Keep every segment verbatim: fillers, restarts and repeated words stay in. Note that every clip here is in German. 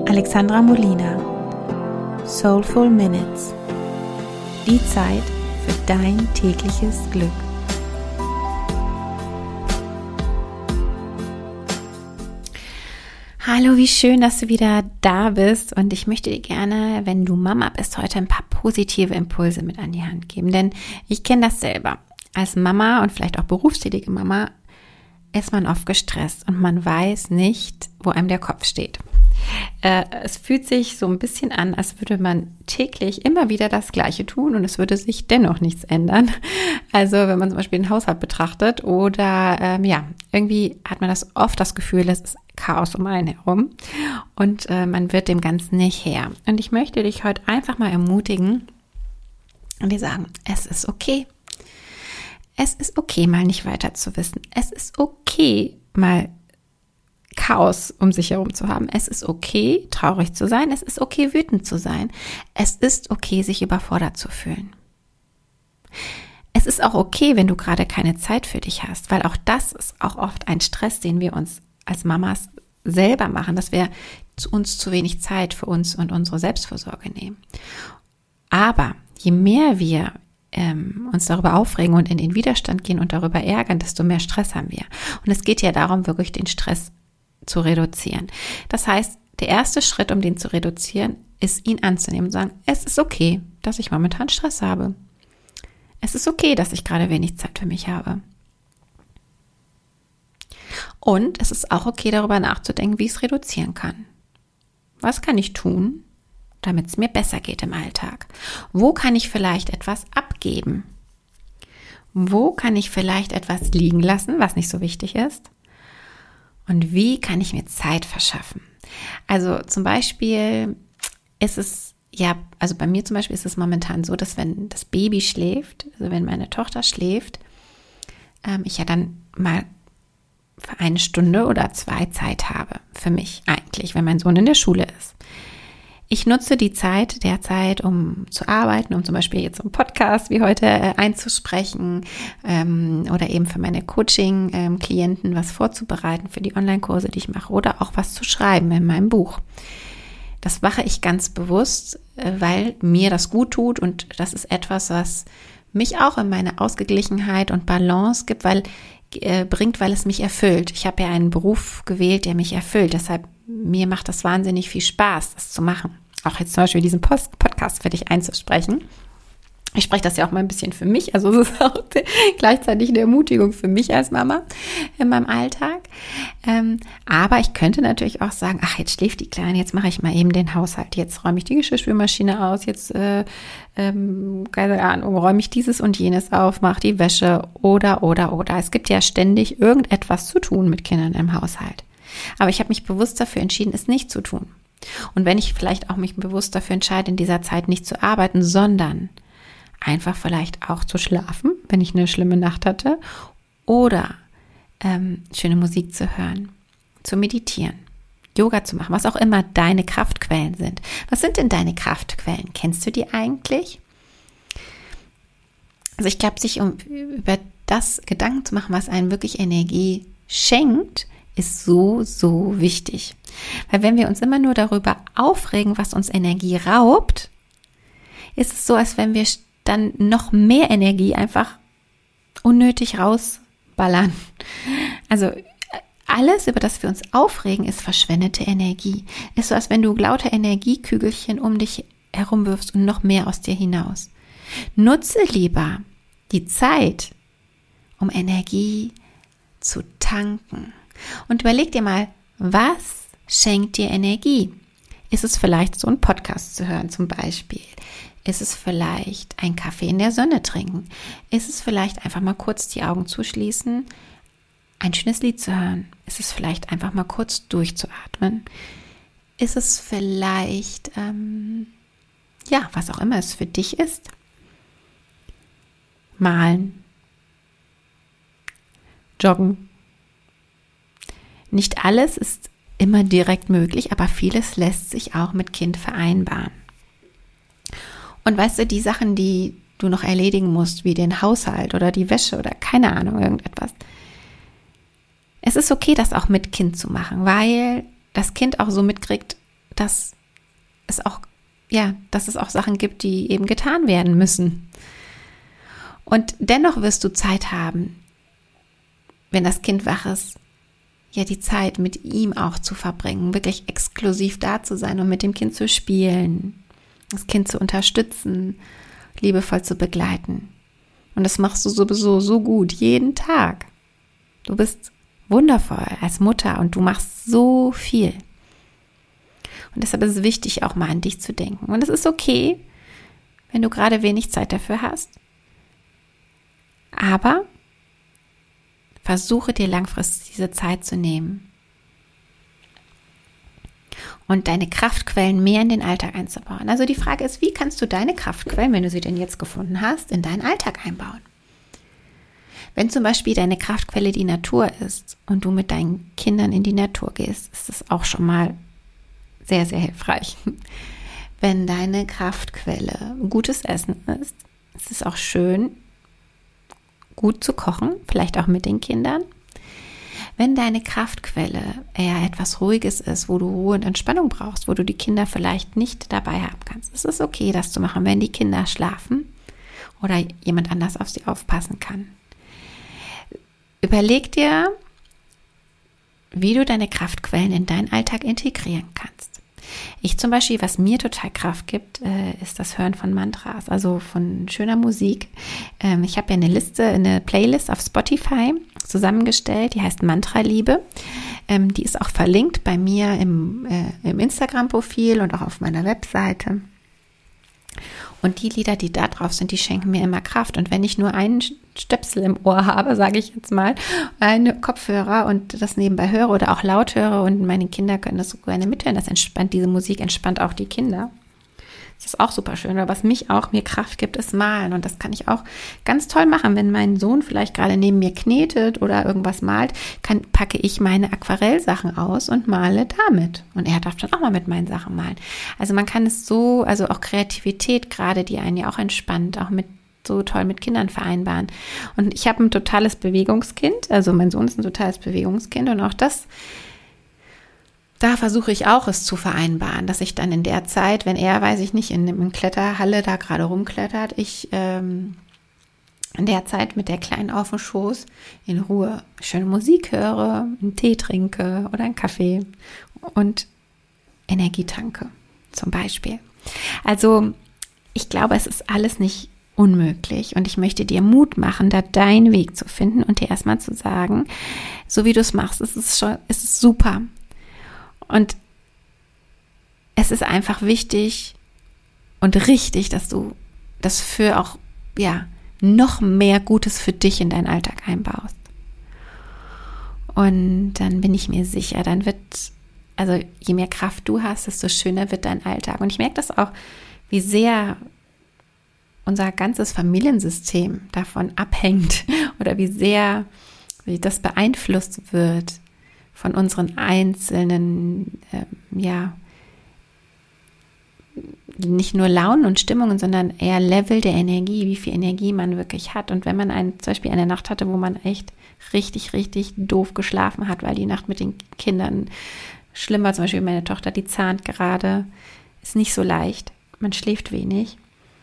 Alexandra Molina. Soulful Minutes. Die Zeit für dein tägliches Glück. Hallo, wie schön, dass du wieder da bist, und ich möchte dir gerne, wenn du Mama bist, heute ein paar positive Impulse mit an die Hand geben, denn ich kenne das selber. Als Mama und vielleicht auch berufstätige Mama ist man oft gestresst und man weiß nicht, wo einem der Kopf steht. Äh, es fühlt sich so ein bisschen an, als würde man täglich immer wieder das Gleiche tun und es würde sich dennoch nichts ändern. Also wenn man zum Beispiel den Haushalt betrachtet oder ähm, ja, irgendwie hat man das oft das Gefühl, es ist Chaos um einen herum und äh, man wird dem Ganzen nicht Herr. Und ich möchte dich heute einfach mal ermutigen und dir sagen, es ist okay. Es ist okay, mal nicht weiter zu wissen. Es ist okay, mal Chaos um sich herum zu haben. Es ist okay, traurig zu sein. Es ist okay, wütend zu sein. Es ist okay, sich überfordert zu fühlen. Es ist auch okay, wenn du gerade keine Zeit für dich hast, weil auch das ist auch oft ein Stress, den wir uns als Mamas selber machen, dass wir uns zu wenig Zeit für uns und unsere Selbstfürsorge nehmen. Aber je mehr wir ähm, uns darüber aufregen und in den Widerstand gehen und darüber ärgern, desto mehr Stress haben wir. Und es geht ja darum, wirklich den Stress zu reduzieren. Das heißt, der erste Schritt, um den zu reduzieren, ist, ihn anzunehmen und sagen, es ist okay, dass ich momentan Stress habe. Es ist okay, dass ich gerade wenig Zeit für mich habe. Und es ist auch okay, darüber nachzudenken, wie ich es reduzieren kann. Was kann ich tun, damit es mir besser geht im Alltag? Wo kann ich vielleicht etwas abgeben? Wo kann ich vielleicht etwas liegen lassen, was nicht so wichtig ist? Und wie kann ich mir Zeit verschaffen? Also zum Beispiel ist es, ja, also bei mir zum Beispiel ist es momentan so, dass wenn das Baby schläft, also wenn meine Tochter schläft, ähm, ich ja dann mal für eine Stunde oder zwei Zeit habe, für mich eigentlich, wenn mein Sohn in der Schule ist. Ich nutze die Zeit derzeit, um zu arbeiten, um zum Beispiel jetzt so einen Podcast wie heute äh, einzusprechen ähm, oder eben für meine Coaching-Klienten was vorzubereiten für die Online-Kurse, die ich mache, oder auch was zu schreiben in meinem Buch. Das mache ich ganz bewusst, äh, weil mir das gut tut, und das ist etwas, was mich auch in meine Ausgeglichenheit und Balance gibt, weil äh, bringt, weil es mich erfüllt. Ich habe ja einen Beruf gewählt, der mich erfüllt, deshalb mir macht das wahnsinnig viel Spaß, das zu machen. Auch jetzt zum Beispiel diesen Post- Podcast für dich einzusprechen. Ich spreche das ja auch mal ein bisschen für mich, also es ist auch gleichzeitig eine Ermutigung für mich als Mama in meinem Alltag. Ähm, aber ich könnte natürlich auch sagen, ach, jetzt schläft die Kleine, jetzt mache ich mal eben den Haushalt, jetzt räume ich die Geschirrspülmaschine aus, jetzt äh, ähm, keine Ahnung, räume ich dieses und jenes auf, mache die Wäsche oder, oder, oder. Es gibt ja ständig irgendetwas zu tun mit Kindern im Haushalt. Aber ich habe mich bewusst dafür entschieden, es nicht zu tun. Und wenn ich vielleicht auch mich bewusst dafür entscheide, in dieser Zeit nicht zu arbeiten, sondern einfach vielleicht auch zu schlafen, wenn ich eine schlimme Nacht hatte, oder ähm, schöne Musik zu hören, zu meditieren, Yoga zu machen, was auch immer deine Kraftquellen sind. Was sind denn deine Kraftquellen? Kennst du die eigentlich? Also ich glaube, sich um über das Gedanken zu machen, was einen wirklich Energie schenkt, ist so, so wichtig. Weil wenn wir uns immer nur darüber aufregen, was uns Energie raubt, ist es so, als wenn wir dann noch mehr Energie einfach unnötig rausballern. Also alles, über das wir uns aufregen, ist verschwendete Energie. Ist so, als wenn du lauter Energiekügelchen um dich herum wirfst und noch mehr aus dir hinaus. Nutze lieber die Zeit, um Energie zu tanken. Und überleg dir mal, was schenkt dir Energie? Ist es vielleicht so ein Podcast zu hören zum Beispiel? Ist es vielleicht ein Kaffee in der Sonne trinken? Ist es vielleicht einfach mal kurz die Augen zuschließen, ein schönes Lied zu hören? Ist es vielleicht einfach mal kurz durchzuatmen? Ist es vielleicht, ähm, ja, was auch immer es für dich ist? Malen, joggen. Nicht alles ist immer direkt möglich, aber vieles lässt sich auch mit Kind vereinbaren. Und weißt du, die Sachen, die du noch erledigen musst, wie den Haushalt oder die Wäsche oder keine Ahnung, irgendetwas. Es ist okay, das auch mit Kind zu machen, weil das Kind auch so mitkriegt, dass es auch, ja, dass es auch Sachen gibt, die eben getan werden müssen. Und dennoch wirst du Zeit haben, wenn das Kind wach ist, ja, die Zeit mit ihm auch zu verbringen, wirklich exklusiv da zu sein und mit dem Kind zu spielen, das Kind zu unterstützen, liebevoll zu begleiten. Und das machst du sowieso so gut, jeden Tag. Du bist wundervoll als Mutter und du machst so viel. Und deshalb ist es wichtig, auch mal an dich zu denken. Und es ist okay, wenn du gerade wenig Zeit dafür hast. Aber versuche dir langfristig diese Zeit zu nehmen und deine Kraftquellen mehr in den Alltag einzubauen. Also die Frage ist, wie kannst du deine Kraftquellen, wenn du sie denn jetzt gefunden hast, in deinen Alltag einbauen? Wenn zum Beispiel deine Kraftquelle die Natur ist und du mit deinen Kindern in die Natur gehst, ist das auch schon mal sehr, sehr hilfreich. Wenn deine Kraftquelle gutes Essen ist, ist es auch schön, gut zu kochen, vielleicht auch mit den Kindern. Wenn deine Kraftquelle eher etwas Ruhiges ist, wo du Ruhe und Entspannung brauchst, wo du die Kinder vielleicht nicht dabei haben kannst, ist es okay, das zu machen, wenn die Kinder schlafen oder jemand anders auf sie aufpassen kann. Überleg dir, wie du deine Kraftquellen in deinen Alltag integrieren kannst. Ich zum Beispiel, was mir total Kraft gibt, ist das Hören von Mantras, also von schöner Musik. Ich habe ja eine Liste, eine Playlist auf Spotify zusammengestellt, die heißt Mantra-Liebe. Die ist auch verlinkt bei mir im, im Instagram-Profil und auch auf meiner Webseite. Und die Lieder, die da drauf sind, die schenken mir immer Kraft. Und wenn ich nur einen Stöpsel im Ohr habe, sage ich jetzt mal, einen Kopfhörer und das nebenbei höre oder auch laut höre und meine Kinder können das so gerne mithören, das entspannt, diese Musik entspannt auch die Kinder. Das ist auch super schön. Aber was mich auch, mir Kraft gibt, ist Malen. Und das kann ich auch ganz toll machen, wenn mein Sohn vielleicht gerade neben mir knetet oder irgendwas malt, kann, packe ich meine Aquarellsachen aus und male damit. Und er darf dann auch mal mit meinen Sachen malen. Also man kann es so, also auch Kreativität gerade, die einen ja auch entspannt, auch mit so toll mit Kindern vereinbaren. Und ich habe ein totales Bewegungskind. Also mein Sohn ist ein totales Bewegungskind. Und auch das Da versuche ich auch, es zu vereinbaren, dass ich dann in der Zeit, wenn er, weiß ich nicht, in einer Kletterhalle da gerade rumklettert, ich ähm, in der Zeit mit der Kleinen auf dem Schoß in Ruhe schöne Musik höre, einen Tee trinke oder einen Kaffee und Energie tanke, zum Beispiel. Also ich glaube, es ist alles nicht unmöglich und ich möchte dir Mut machen, da deinen Weg zu finden und dir erstmal zu sagen, so wie du es machst, ist es schon, ist es super. Und es ist einfach wichtig und richtig, dass du das für auch, ja, noch mehr Gutes für dich in deinen Alltag einbaust. Und dann bin ich mir sicher, dann wird, also je mehr Kraft du hast, desto schöner wird dein Alltag. Und ich merke das auch, wie sehr unser ganzes Familiensystem davon abhängt oder wie sehr wie das beeinflusst wird von unseren einzelnen, äh, ja, nicht nur Launen und Stimmungen, sondern eher Level der Energie, wie viel Energie man wirklich hat. Und wenn man ein, zum Beispiel eine Nacht hatte, wo man echt richtig, richtig doof geschlafen hat, weil die Nacht mit den Kindern schlimm war, zum Beispiel meine Tochter, die zahnt gerade, ist nicht so leicht, man schläft wenig.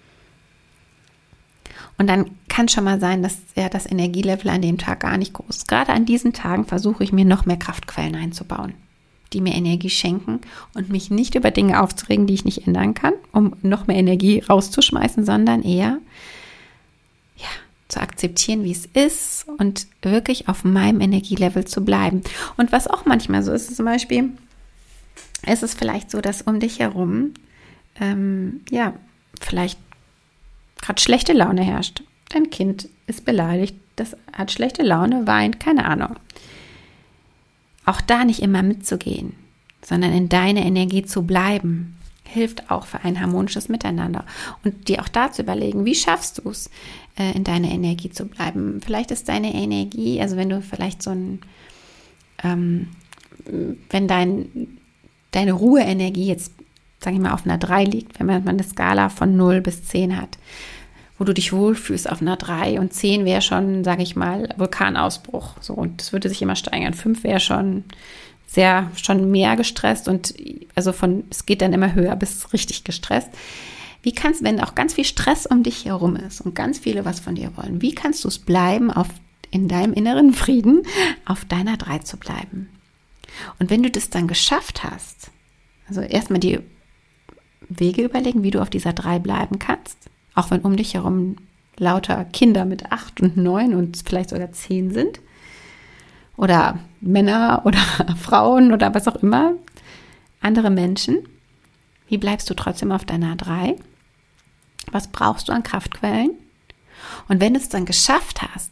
Und dann kann schon mal sein, dass ja das Energielevel an dem Tag gar nicht groß ist. Gerade an diesen Tagen versuche ich mir noch mehr Kraftquellen einzubauen, die mir Energie schenken und mich nicht über Dinge aufzuregen, die ich nicht ändern kann, um noch mehr Energie rauszuschmeißen, sondern eher ja, zu akzeptieren, wie es ist und wirklich auf meinem Energielevel zu bleiben. Und was auch manchmal so ist, ist zum Beispiel, ist es vielleicht so, dass um dich herum ähm, ja, vielleicht gerade schlechte Laune herrscht. Dein Kind ist beleidigt, das hat schlechte Laune, weint, keine Ahnung. Auch da nicht immer mitzugehen, sondern in deiner Energie zu bleiben, hilft auch für ein harmonisches Miteinander. Und dir auch da zu überlegen, wie schaffst du es, äh, in deiner Energie zu bleiben? Vielleicht ist deine Energie, also wenn du vielleicht so ein, ähm, wenn dein, deine Ruheenergie jetzt, sage ich mal, auf einer drei liegt, wenn man eine Skala von null bis zehn hat, wo du dich wohlfühlst auf einer drei und zehn wäre schon, sage ich mal, Vulkanausbruch. So, und das würde sich immer steigern. fünf wäre schon sehr schon mehr gestresst und also von, es geht dann immer höher bis richtig gestresst. Wie kannst, wenn auch ganz viel Stress um dich herum ist und ganz viele was von dir wollen, wie kannst du es bleiben, auf, in deinem inneren Frieden auf deiner drei zu bleiben? Und wenn du das dann geschafft hast, also erstmal die Wege überlegen, wie du auf dieser drei bleiben kannst, auch wenn um dich herum lauter Kinder mit acht und neun und vielleicht sogar zehn sind oder Männer oder Frauen oder was auch immer, andere Menschen. Wie bleibst du trotzdem auf deiner drei? Was brauchst du an Kraftquellen? Und wenn du es dann geschafft hast,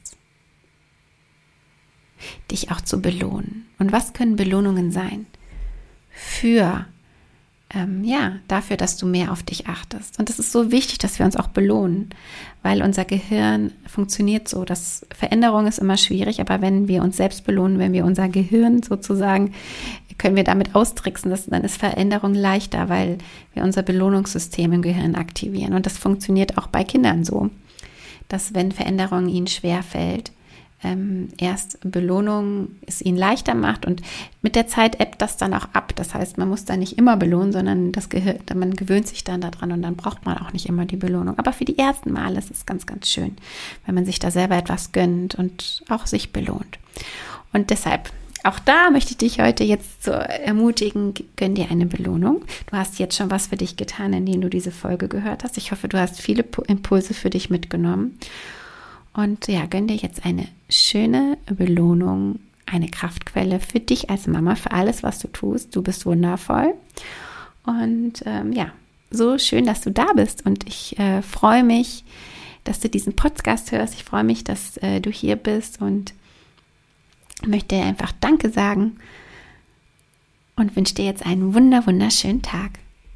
dich auch zu belohnen. Und was können Belohnungen sein? Für Ähm, ja, dafür, dass du mehr auf dich achtest. Und es ist so wichtig, dass wir uns auch belohnen, weil unser Gehirn funktioniert so, dass Veränderung ist immer schwierig, aber wenn wir uns selbst belohnen, wenn wir unser Gehirn sozusagen, können wir damit austricksen, dass, dann ist Veränderung leichter, weil wir unser Belohnungssystem im Gehirn aktivieren. Und das funktioniert auch bei Kindern so, dass wenn Veränderung ihnen schwerfällt, Ähm, erst Belohnung es ihnen leichter macht und mit der Zeit ebbt das dann auch ab. Das heißt, man muss da nicht immer belohnen, sondern das Gehirn, man gewöhnt sich dann daran und dann braucht man auch nicht immer die Belohnung. Aber für die ersten Male ist es ganz, ganz schön, wenn man sich da selber etwas gönnt und auch sich belohnt. Und deshalb, auch da möchte ich dich heute jetzt so ermutigen, gönn dir eine Belohnung. Du hast jetzt schon was für dich getan, indem du diese Folge gehört hast. Ich hoffe, du hast viele Impulse für dich mitgenommen. Und ja, gönn dir jetzt eine schöne Belohnung, eine Kraftquelle für dich als Mama, für alles, was du tust. Du bist wundervoll. Und ähm, ja, so schön, dass du da bist. Und ich äh, freue mich, dass du diesen Podcast hörst. Ich freue mich, dass äh, du hier bist und möchte einfach Danke sagen und wünsche dir jetzt einen wunder, wunderschönen Tag.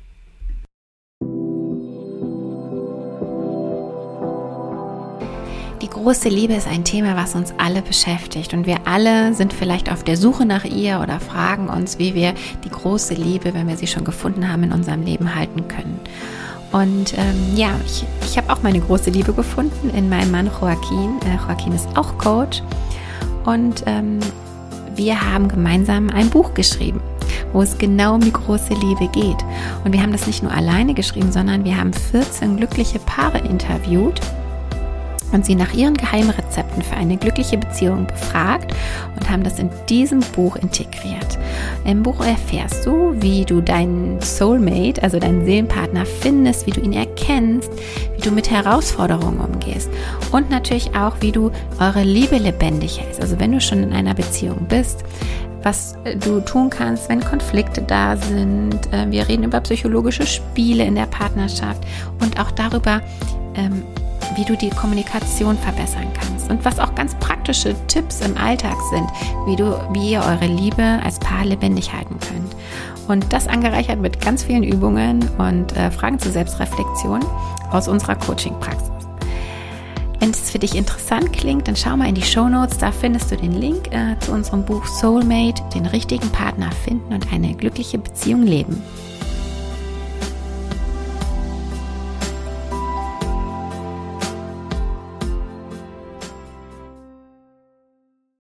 Die große Liebe ist ein Thema, was uns alle beschäftigt und wir alle sind vielleicht auf der Suche nach ihr oder fragen uns, wie wir die große Liebe, wenn wir sie schon gefunden haben, in unserem Leben halten können. Und ähm, ja, ich, ich habe auch meine große Liebe gefunden in meinem Mann Joaquin. Äh, Joaquin ist auch Coach und ähm, wir haben gemeinsam ein Buch geschrieben, wo es genau um die große Liebe geht. Und wir haben das nicht nur alleine geschrieben, sondern wir haben vierzehn glückliche Paare interviewt und sie nach ihren Geheimrezepten für eine glückliche Beziehung befragt und haben das in diesem Buch integriert. Im Buch erfährst du, wie du deinen Soulmate, also deinen Seelenpartner findest, wie du ihn erkennst, wie du mit Herausforderungen umgehst und natürlich auch, wie du eure Liebe lebendig hältst. Also wenn du schon in einer Beziehung bist, was du tun kannst, wenn Konflikte da sind. Wir reden über psychologische Spiele in der Partnerschaft und auch darüber, wie du die Kommunikation verbessern kannst und was auch ganz praktische Tipps im Alltag sind, wie du, wie ihr eure Liebe als Paar lebendig halten könnt. Und das angereichert mit ganz vielen Übungen und äh, Fragen zur Selbstreflexion aus unserer Coaching-Praxis. Wenn es für dich interessant klingt, dann schau mal in die Shownotes, da findest du den Link äh, zu unserem Buch Soulmate, den richtigen Partner finden und eine glückliche Beziehung leben.